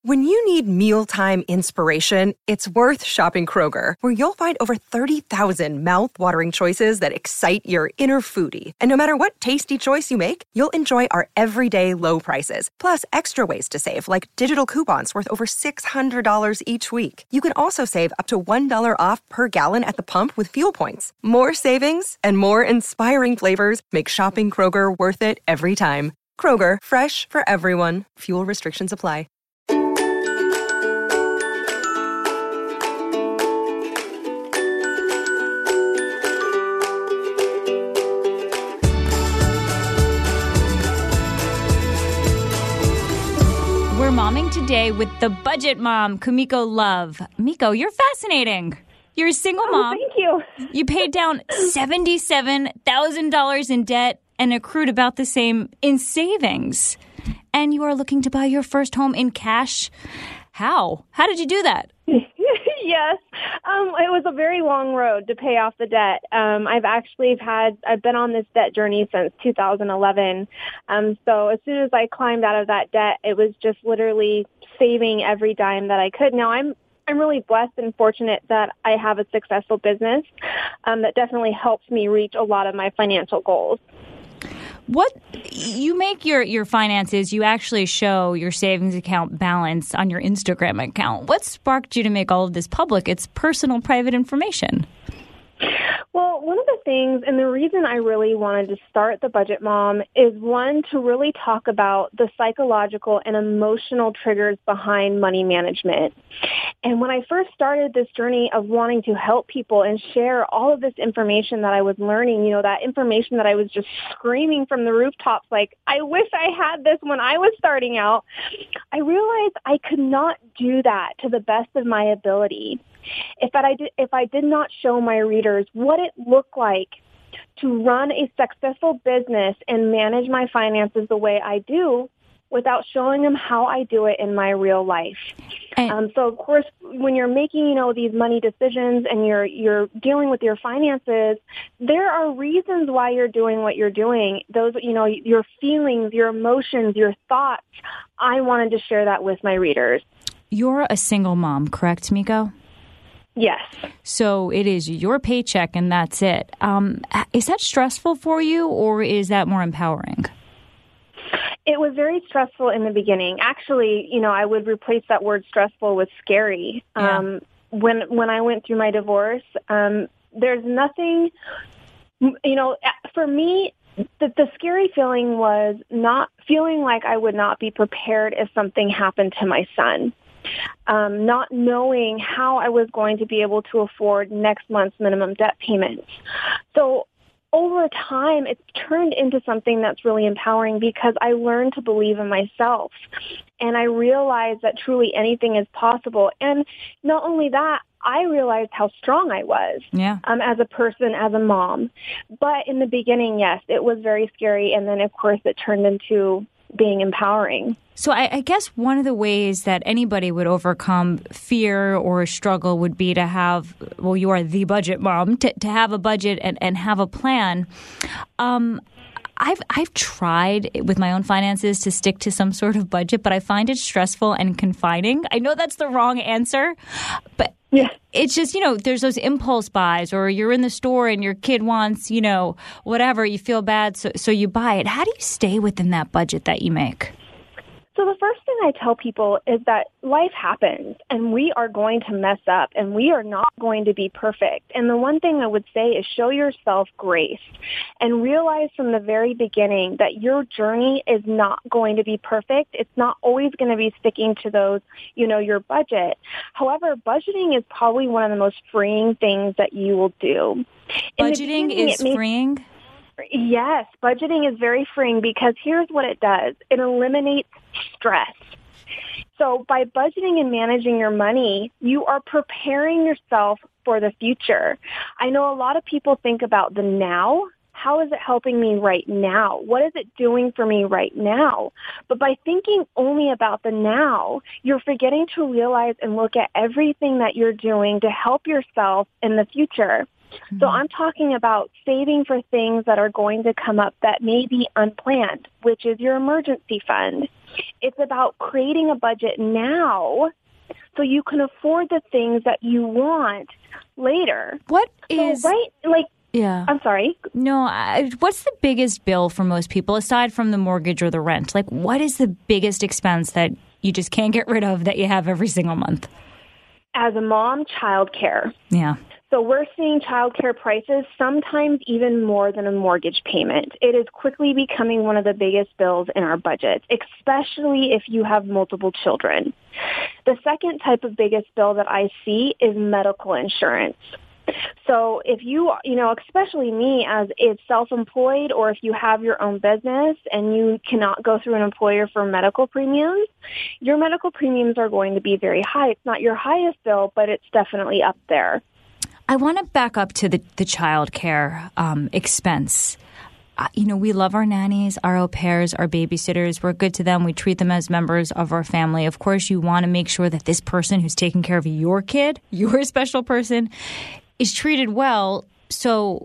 When you need mealtime inspiration, it's worth shopping Kroger, where you'll find over 30,000 mouth-watering choices that excite your inner foodie. And no matter what tasty choice you make, you'll enjoy our everyday low prices, plus extra ways to save, like digital coupons worth over $600 each week. You can also save up to $1 off per gallon at the pump with fuel points. More savings and more inspiring flavors make shopping Kroger worth it every time. Kroger, fresh for everyone. Fuel restrictions apply. We're momming today with the budget mom, Kumiko Love. Miko, you're fascinating. You're a single mom. Thank you. You paid down $77,000 in debt and accrued about the same in savings. And you are looking to buy your first home in cash. How? How did you do that? Yes. It was a very long road to pay off the debt. I've been on this debt journey since 2011. So as soon as I climbed out of that debt, it was just literally saving every dime that I could. Now I'm really blessed and fortunate that I have a successful business that definitely helps me reach a lot of my financial goals. What you make your finances, you actually show your savings account balance on your Instagram account. What sparked you to make all of this public? It's personal, private information. Well, one of the things, and the reason I really wanted to start The Budget Mom is, one, to really talk about the psychological and emotional triggers behind money management. And when I first started this journey of wanting to help people and share all of this information that I was learning, that information that I was just screaming from the rooftops, like, I wish I had this when I was starting out, I realized I could not do that to the best of my ability if I did not show my readers what it looked like to run a successful business and manage my finances the way I do without showing them how I do it in my real life. So, of course, when you're making, these money decisions and you're dealing with your finances, there are reasons why you're doing what you're doing. Those, your feelings, your emotions, your thoughts. I wanted to share that with my readers. You're a single mom, correct, Miko? Yes. So it is your paycheck and that's it. Is that stressful for you, or is that more empowering? It was very stressful in the beginning. Actually, I would replace that word stressful with scary. Yeah. When I went through my divorce, there's nothing, for me, the scary feeling was not feeling like I would not be prepared if something happened to my son. Not knowing how I was going to be able to afford next month's minimum debt payments. So over time, it's turned into something that's really empowering because I learned to believe in myself. And I realized that truly anything is possible. And not only that, I realized how strong I was as a person, as a mom. But in the beginning, yes, it was very scary. And then, of course, it turned into being empowering. So I guess one of the ways that anybody would overcome fear or struggle would be to have, well, you are the budget mom, to have a budget and have a plan. I've tried with my own finances to stick to some sort of budget, but I find it stressful and confining. I know that's the wrong answer, but yeah. It's just, there's those impulse buys, or you're in the store and your kid wants, whatever, you feel bad, so you buy it. How do you stay within that budget that you make? So the first thing I tell people is that life happens and we are going to mess up and we are not going to be perfect. And the one thing I would say is show yourself grace and realize from the very beginning that your journey is not going to be perfect. It's not always going to be sticking to those, your budget. However, budgeting is probably one of the most freeing things that you will do. Budgeting is freeing? Yes, budgeting is very freeing because here's what it does. It eliminates stress. So by budgeting and managing your money, you are preparing yourself for the future. I know a lot of people think about the now. How is it helping me right now? What is it doing for me right now? But by thinking only about the now, you're forgetting to realize and look at everything that you're doing to help yourself in the future. So I'm talking about saving for things that are going to come up that may be unplanned, which is your emergency fund. It's about creating a budget now so you can afford the things that you want later. Yeah. I'm sorry. No, what's the biggest bill for most people aside from the mortgage or the rent? Like, what is the biggest expense that you just can't get rid of that you have every single month? As a mom, childcare. Yeah. So we're seeing childcare prices sometimes even more than a mortgage payment. It is quickly becoming one of the biggest bills in our budget, especially if you have multiple children. The second type of biggest bill that I see is medical insurance. So if you especially me as is self-employed, or if you have your own business and you cannot go through an employer for medical premiums, your medical premiums are going to be very high. It's not your highest bill, but it's definitely up there. I want to back up to the child care expense. We love our nannies, our au pairs, our babysitters. We're good to them. We treat them as members of our family. Of course, you want to make sure that this person who's taking care of your kid, your special person, is treated well. So,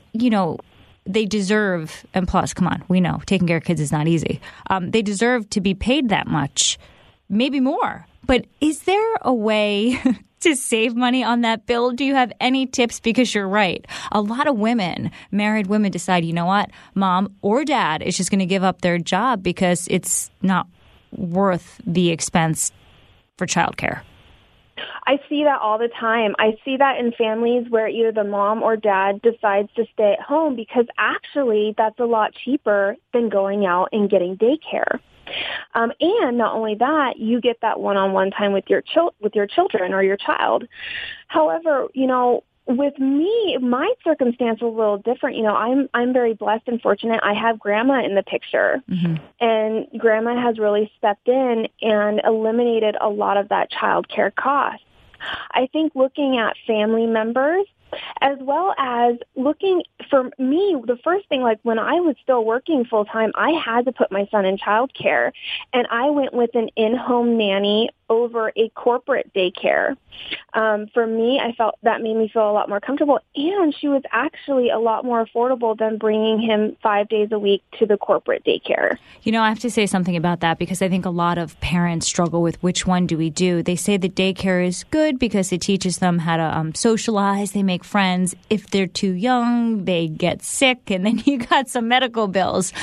they deserve, and plus, come on, we know taking care of kids is not easy. They deserve to be paid that much, maybe more. But is there a way to save money on that bill? Do you have any tips? Because you're right. A lot of married women decide, you know what, mom or dad is just going to give up their job because it's not worth the expense for childcare. I see that all the time. I see that in families where either the mom or dad decides to stay at home because actually that's a lot cheaper than going out and getting daycare. And not only that, you get that one-on-one time with your children or your child. However, with me, my circumstance was a little different. I'm very blessed and fortunate. I have grandma in the picture, and grandma has really stepped in and eliminated a lot of that child care cost. I think looking at family members, as well as looking, for me, the first thing, like when I was still working full time, I had to put my son in childcare, and I went with an in-home nanny over a corporate daycare. For me, I felt that made me feel a lot more comfortable, and she was actually a lot more affordable than bringing him 5 days a week to the corporate daycare. I have to say something about that because I think a lot of parents struggle with which one do we do. They say the daycare is good because it teaches them how to socialize, they make friends. If they're too young, they get sick, and then you got some medical bills.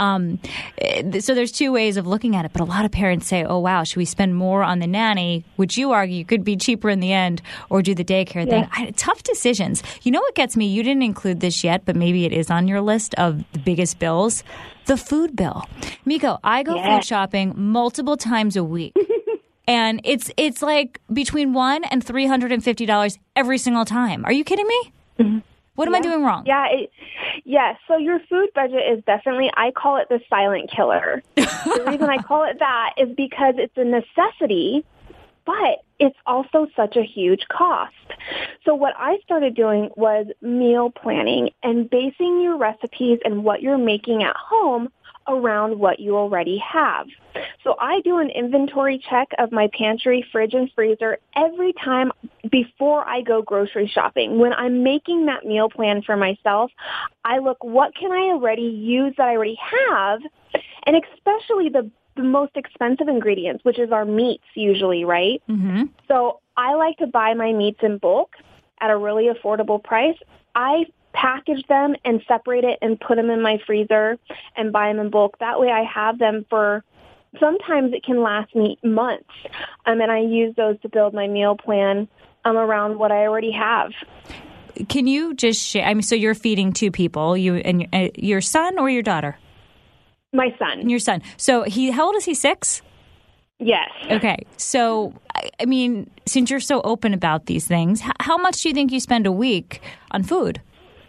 So there's two ways of looking at it, but a lot of parents say, oh, wow, should we spend more on the nanny, which you argue could be cheaper in the end, or do the daycare thing? Tough decisions. You know what gets me? You didn't include this yet, but maybe it is on your list of the biggest bills. The food bill. Miko, I go food shopping multiple times a week. And it's like between $100 and $350 every single time. Are you kidding me? Mm-hmm. What am I doing wrong? Yes. So your food budget is definitely, I call it the silent killer. The reason I call it that is because it's a necessity, but it's also such a huge cost. So what I started doing was meal planning and basing your recipes and what you're making at home around what you already have. So I do an inventory check of my pantry, fridge, and freezer every time before I go grocery shopping. When I'm making that meal plan for myself, I look, what can I already use that I already have? And especially the most expensive ingredients, which is our meats usually, right? Mm-hmm. So I like to buy my meats in bulk at a really affordable price. I package them and separate it and put them in my freezer and buy them in bulk. That way I have them for, sometimes it can last me months. And I use those to build my meal plan around what I already have. Can you just share, so you're feeding two people, you and your son or your daughter? My son. Your son. So how old is he, 6? Yes. Okay. So, since you're so open about these things, how much do you think you spend a week on food?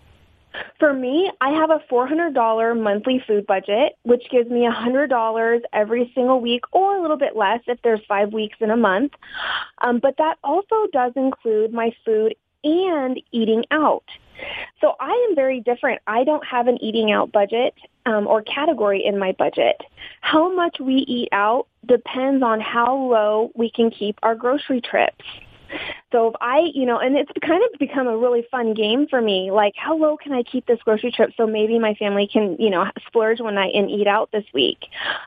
For me, I have a $400 monthly food budget, which gives me $100 every single week, or a little bit less if there's 5 weeks in a month. But that also does include my food and eating out. So I am very different. I don't have an eating out budget or category in my budget. How much we eat out depends on how low we can keep our grocery trips. So if and it's kind of become a really fun game for me, like how low can I keep this grocery trip so maybe my family can, splurge one night and eat out this week.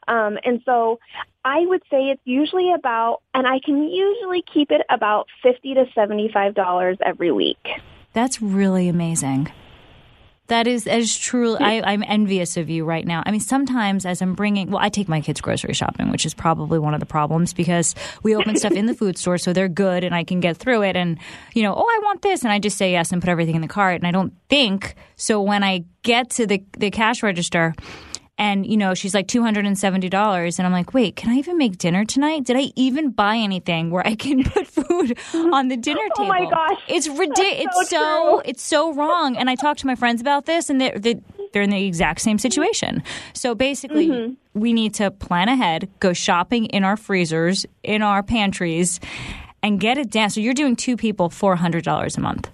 And so I would say it's usually and I can usually keep it about $50 to $75 every week. That's really amazing. That is true. I'm envious of you right now. I mean, sometimes as I take my kids grocery shopping, which is probably one of the problems because we open stuff in the food store so they're good and I can get through it. And, I want this. And I just say yes and put everything in the cart. And I don't think. So when I get to the cash register and, she's like $270. And I'm like, wait, can I even make dinner tonight? Did I even buy anything where I can put food on the dinner table? Oh, my gosh. It's ridiculous. It's so wrong. And I talked to my friends about this, and they're in the exact same situation. So basically, we need to plan ahead, go shopping in our freezers, in our pantries, and get it down. So you're doing 2 people $400 a month.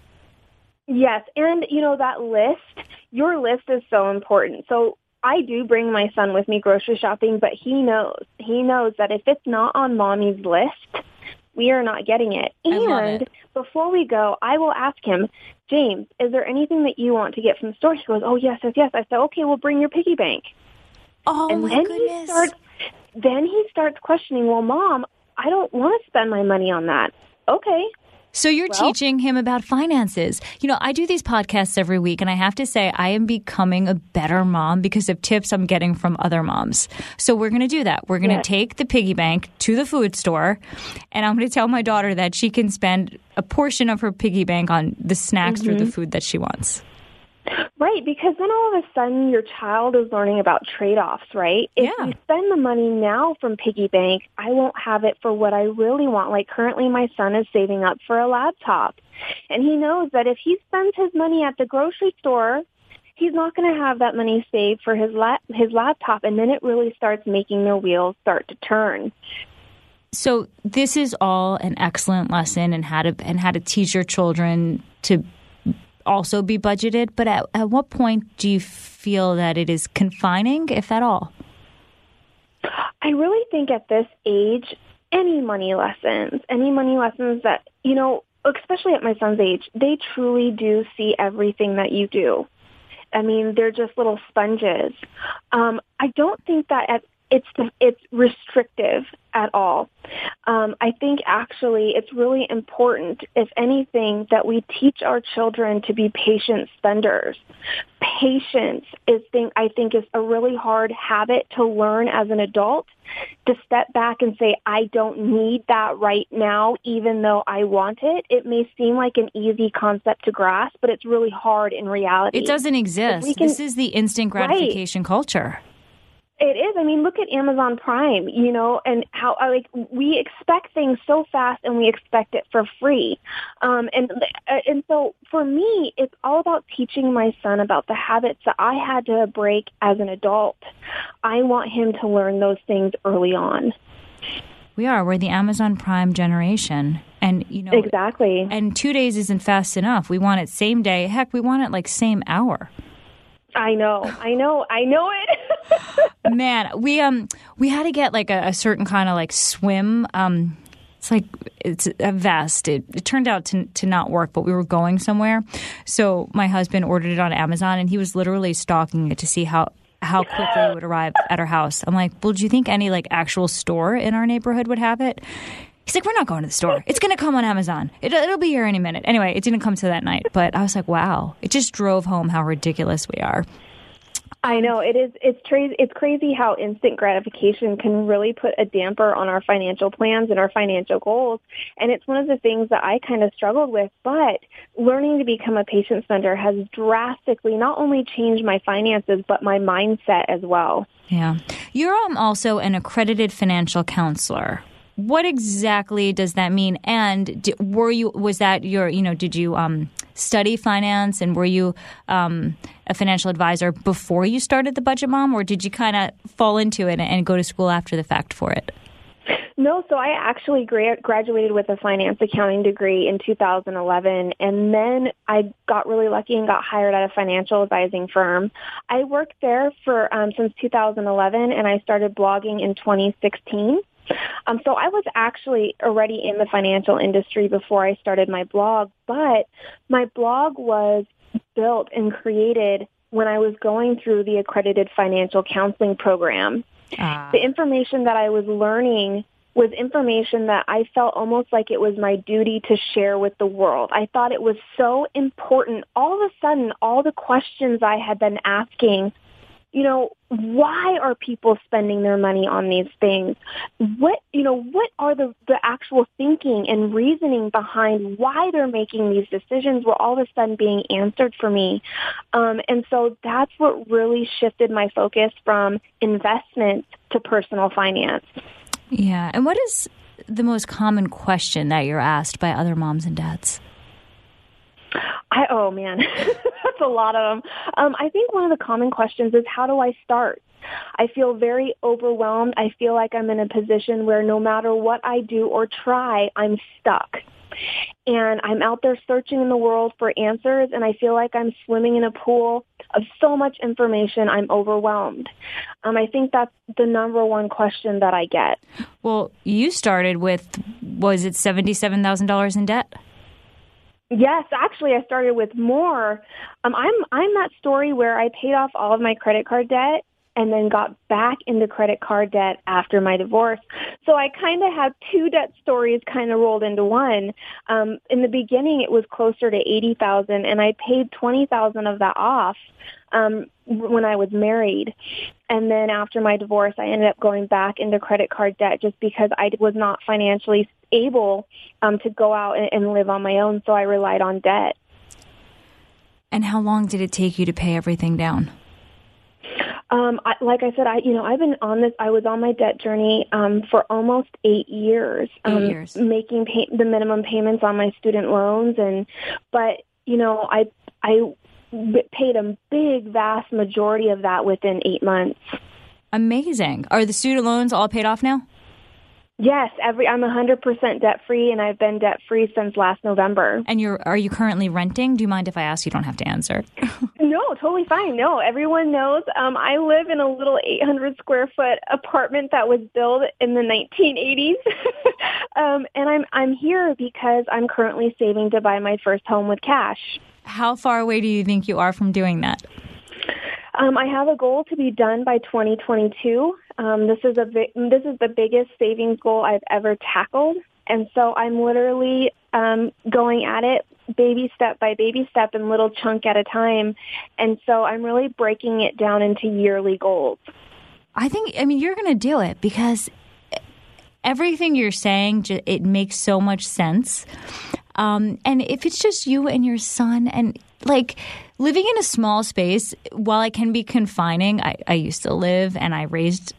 Yes. And, that list, your list is so important. So I do bring my son with me grocery shopping, but he knows that if it's not on Mommy's list, we are not getting it. And before we go, I will ask him, James, is there anything that you want to get from the store? He goes, oh, yes. I said, okay, well, bring your piggy bank. Oh, and my goodness. Then he starts questioning, well, Mom, I don't want to spend my money on that. Okay. So you're teaching him about finances. I do these podcasts every week, and I have to say I am becoming a better mom because of tips I'm getting from other moms. So we're going to do that. We're going to take the piggy bank to the food store, and I'm going to tell my daughter that she can spend a portion of her piggy bank on the snacks or the food that she wants. Right, because then all of a sudden your child is learning about trade-offs, right? If you spend the money now from piggy bank, I won't have it for what I really want. Like currently my son is saving up for a laptop, and he knows that if he spends his money at the grocery store, he's not going to have that money saved for his laptop, and then it really starts making the wheels start to turn. So this is all an excellent lesson in how to teach your children to also be budgeted, but at what point do you feel that it is confining, if at all? I really think at this age, any money lessons that, especially at my son's age, they truly do see everything that you do. I mean, they're just little sponges. I don't think that it's restrictive at all. I think actually it's really important, if anything, that we teach our children to be patient spenders. Patience I think is a really hard habit to learn as an adult, to step back and say, I don't need that right now, even though I want it. It may seem like an easy concept to grasp, but it's really hard in reality. It doesn't exist. This is the instant gratification culture. It is. I mean, look at Amazon Prime, and how we expect things so fast and we expect it for free. And so for me, it's all about teaching my son about the habits that I had to break as an adult. I want him to learn those things early on. We're the Amazon Prime generation. And, exactly. And 2 days isn't fast enough. We want it same day. Heck, we want it like same hour. I know it. Man, we had to get like a certain kind of like swim. It's a vest. It turned out to not work, but we were going somewhere. So my husband ordered it on Amazon, and he was literally stalking it to see how quickly it would arrive at our house. I'm like, well, do you think any like actual store in our neighborhood would have it? He's like, we're not going to the store. It's going to come on Amazon. It'll be here any minute. Anyway, it didn't come to that night. But I was like, wow. It just drove home how ridiculous we are. I know. It is. It's crazy how instant gratification can really put a damper on our financial plans and our financial goals. And it's one of the things that I kind of struggled with. But learning to become a patient spender has drastically not only changed my finances, but my mindset as well. Yeah. You're also an accredited financial counselor. What exactly does that mean? And did you study finance, and were you a financial advisor before you started the Budget Mom, or did you kind of fall into it and go to school after the fact for it? No, so I actually graduated with a finance accounting degree in 2011, and then I got really lucky and got hired at a financial advising firm. I worked there for since 2011, and I started blogging in 2016. So I was actually already in the financial industry before I started my blog, but my blog was built and created when I was going through the accredited financial counseling program. The information that I was learning was information that I felt almost like it was my duty to share with the world. I thought it was so important. All of a sudden, all the questions I had been asking, why are people spending their money on these things? What are the actual thinking and reasoning behind why they're making these decisions were all of a sudden being answered for me. And so that's what really shifted my focus from investments to personal finance. Yeah. And what is the most common question that you're asked by other moms and dads? Oh, man, that's a lot of them. I think one of the common questions is, how do I start? I feel very overwhelmed. I feel like I'm in a position where no matter what I do or try, I'm stuck. And I'm out there searching in the world for answers, and I feel like I'm swimming in a pool of so much information, I'm overwhelmed. I think that's the number one question that I get. Well, you started with, was it $77,000 in debt? Yes, actually, I started with more. I'm that story where I paid off all of my credit card debt and then got back into credit card debt after my divorce. So I kind of have two debt stories kind of rolled into one. In the beginning, it was closer to $80,000, and I paid $20,000 of that off when I was married. And then after my divorce, I ended up going back into credit card debt just because I was not financially able to go out and live on my own, so I relied on debt. And how long did it take you to pay everything down? Like I said, I've been on this. I was on my debt journey for almost 8 years, making the minimum payments on my student loans, but I paid a big, vast majority of that within 8 months. Amazing. Are the student loans all paid off now? Yes, I'm 100% debt-free, and I've been debt-free since last November. And are you currently renting? Do you mind if I ask? You don't have to answer. No, totally fine. No, everyone knows. I live in a little 800-square-foot apartment that was built in the 1980s. And I'm here because I'm currently saving to buy my first home with cash. How far away do you think you are from doing that? I have a goal to be done by 2022. This is the biggest savings goal I've ever tackled, and so I'm literally going at it baby step by baby step and little chunk at a time, and so I'm really breaking it down into yearly goals. I mean, you're going to do it because everything you're saying, it makes so much sense. And if it's just you and your son and living in a small space, while it can be confining, I used to live and I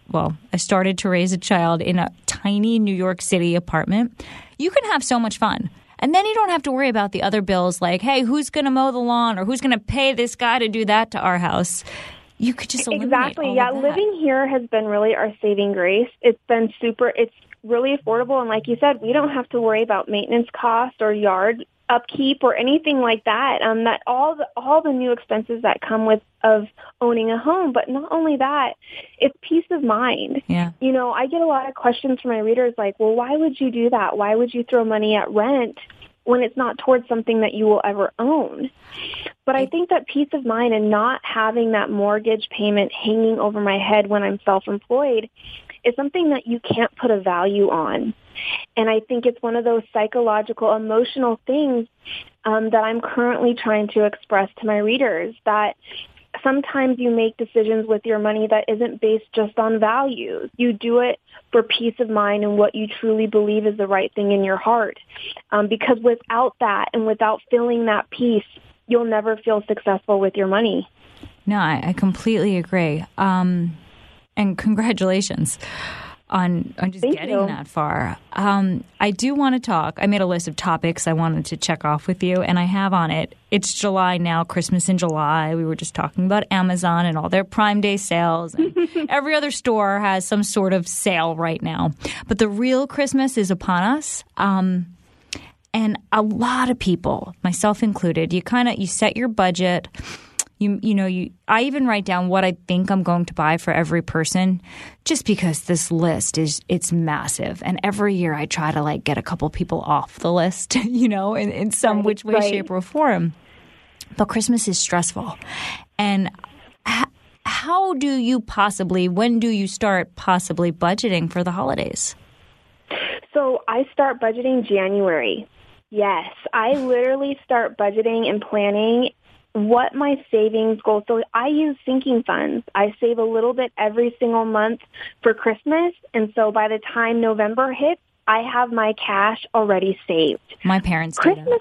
started to raise a child in a tiny New York City apartment. You can have so much fun. And then you don't have to worry about the other bills like, hey, who's going to mow the lawn or who's going to pay this guy to do that to our house? You could just eliminate all of that. Living here has been really our saving grace. It's been it's really affordable. And like you said, we don't have to worry about maintenance costs or yard upkeep or anything like that. That all the new expenses that come of owning a home. But not only that, it's peace of mind. Yeah. I get a lot of questions from my readers like, well, why would you do that? Why would you throw money at rent when it's not towards something that you will ever own? But I think that peace of mind and not having that mortgage payment hanging over my head when I'm self-employed is something that you can't put a value on. And I think it's one of those psychological, emotional things that I'm currently trying to express to my readers, that sometimes you make decisions with your money that isn't based just on values. You do it for peace of mind and what you truly believe is the right thing in your heart. Because without that and without feeling that peace, you'll never feel successful with your money. No, I completely agree. And congratulations on just getting that far. I do want to talk. I made a list of topics I wanted to check off with you, and I have on it. It's July now, Christmas in July. We were just talking about Amazon and all their Prime Day sales. And every other store has some sort of sale right now. But the real Christmas is upon us. And a lot of people, myself included, you set your budget. I even write down what I think I'm going to buy for every person, just because this list it's massive. And every year I try to get a couple people off the list, in some which way, shape, or form. But Christmas is stressful. And how do you when do you start possibly budgeting for the holidays? So I start budgeting January. Yes, I literally start budgeting and planning what my savings goals. So I use sinking funds. I save a little bit every single month for Christmas. And so by the time November hits, I have my cash already saved. My parents do Christmas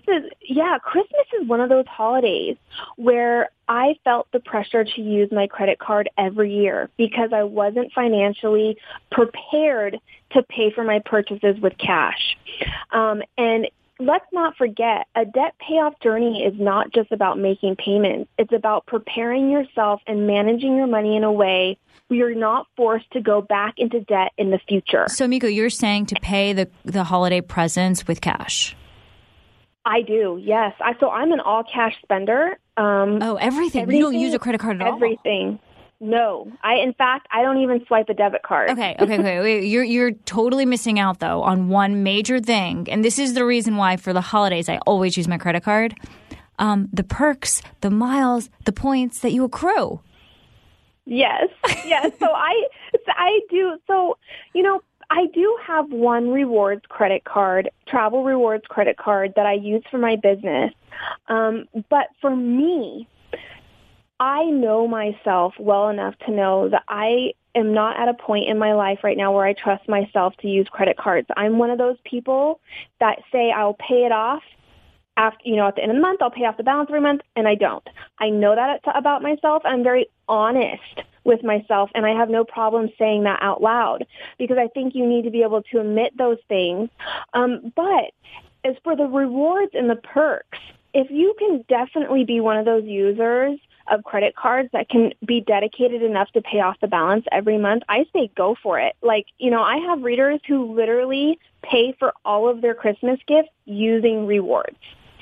is one of those holidays where I felt the pressure to use my credit card every year because I wasn't financially prepared to pay for my purchases with cash. And let's not forget, a debt payoff journey is not just about making payments. It's about preparing yourself and managing your money in a way where you're not forced to go back into debt in the future. So, Miko, you're saying to pay the holiday presents with cash? I do, yes. So I'm an all-cash spender. Everything? You don't use a credit card at all? Everything. No. In fact, I don't even swipe a debit card. Okay. Wait. You're totally missing out, though, on one major thing. And this is the reason why for the holidays I always use my credit card. The perks, the miles, the points that you accrue. Yes. So I do. So, I do have one rewards credit card, travel rewards credit card that I use for my business. But for me, I know myself well enough to know that I am not at a point in my life right now where I trust myself to use credit cards. I'm one of those people that say I'll pay it off after, at the end of the month, I'll pay off the balance every month, and I don't. I know that about myself. I'm very honest with myself, and I have no problem saying that out loud because I think you need to be able to admit those things. But as for the rewards and the perks, if you can definitely be one of those users of credit cards that can be dedicated enough to pay off the balance every month, I say go for it. I have readers who literally pay for all of their Christmas gifts using rewards.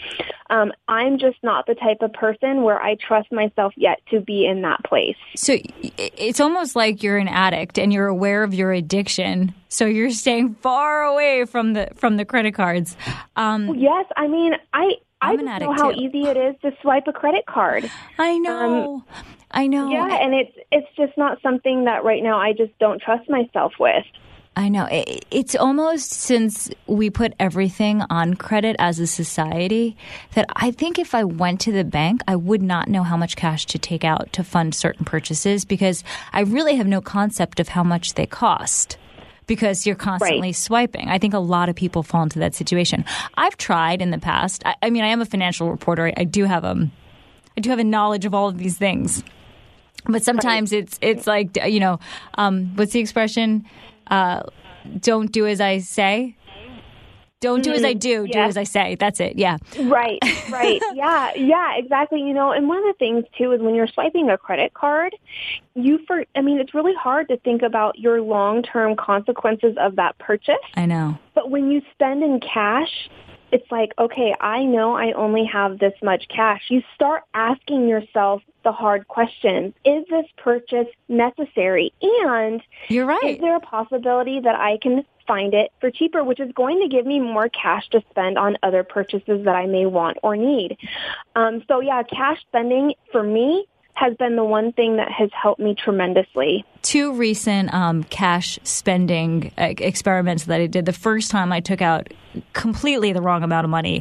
I'm just not the type of person where I trust myself yet to be in that place. So it's almost like you're an addict and you're aware of your addiction. So you're staying far away from the credit cards. Yes, I mean, I just know how easy it is to swipe a credit card. I know. Yeah, and it's just not something that right now I just don't trust myself with. I know. It's almost, since we put everything on credit as a society, that I think if I went to the bank, I would not know how much cash to take out to fund certain purchases because I really have no concept of how much they cost because you're constantly swiping. I think a lot of people fall into that situation. I've tried in the past. I mean, I am a financial reporter. I do have a knowledge of all of these things. But sometimes it's like, what's the expression? Don't do as I say. Don't do as I do. Do as I say. That's it. Yeah. Right. Yeah, exactly. And one of the things too is when you're swiping a credit card, it's really hard to think about your long-term consequences of that purchase. I know. But when you spend in cash, it's like, okay, I know I only have this much cash. You start asking yourself the hard questions. Is this purchase necessary? And you're right. Is there a possibility that I can find it for cheaper, which is going to give me more cash to spend on other purchases that I may want or need? Cash spending for me has been the one thing that has helped me tremendously. 2 recent cash spending experiments that I did. The first time I took out completely the wrong amount of money,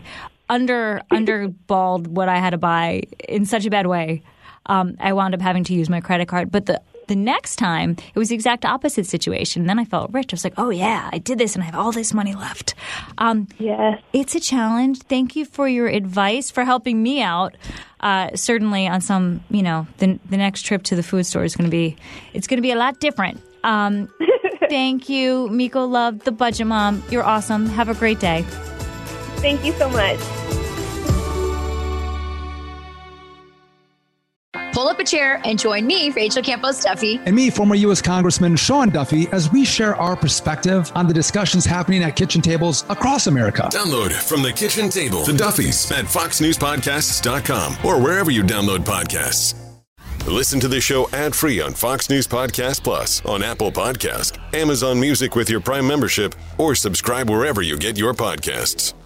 underballed what I had to buy in such a bad way. I wound up having to use my credit card. But the next time, it was the exact opposite situation. And then I felt rich. I was like, oh, yeah, I did this and I have all this money left. Yes. It's a challenge. Thank you for your advice, for helping me out. Certainly on some, the next trip to the food store is going to be a lot different. Thank you, Miko Love, the Budget Mom. You're awesome. Have a great day. Thank you so much. Pull up a chair and join me, Rachel Campos Duffy. And me, former U.S. Congressman Sean Duffy, as we share our perspective on the discussions happening at kitchen tables across America. Download From the Kitchen Table, The Duffys, at foxnewspodcasts.com or wherever you download podcasts. Listen to the show ad-free on Fox News Podcast Plus, on Apple Podcast, Amazon Music with your Prime membership, or subscribe wherever you get your podcasts.